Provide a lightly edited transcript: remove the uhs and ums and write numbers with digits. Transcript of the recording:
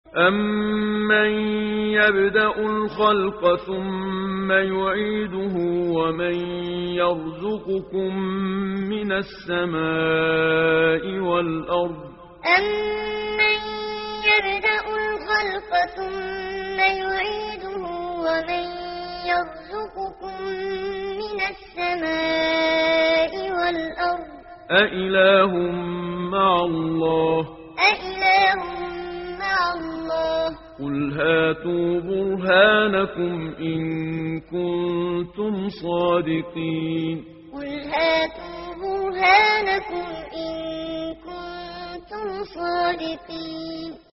أَمَّن يَبْدَأُ الْخَلْقَ ثُمَّ يُعِيدُهُ وَمَن يَرْزُقُكُم مِّنَ السَّمَاءِ وَالْأَرْضِ أَمَّن يَبْدَأُ الْخَلْقَ ثُمَّ يُعِيدُهُ وَمَن يَرْزُقُكُم مِّنَ السَّمَاءِ وَالْأَرْضِ أَإِلَٰهٌ مَّعَ اللَّهِ قُلْ هَاتُوا بُرْهَانَكُمْ إِن كُنتُمْ صَادِقِينَ قُلْ هَاتُوا بُرْهَانَكُمْ إِن كُنتُمْ صَادِقِينَ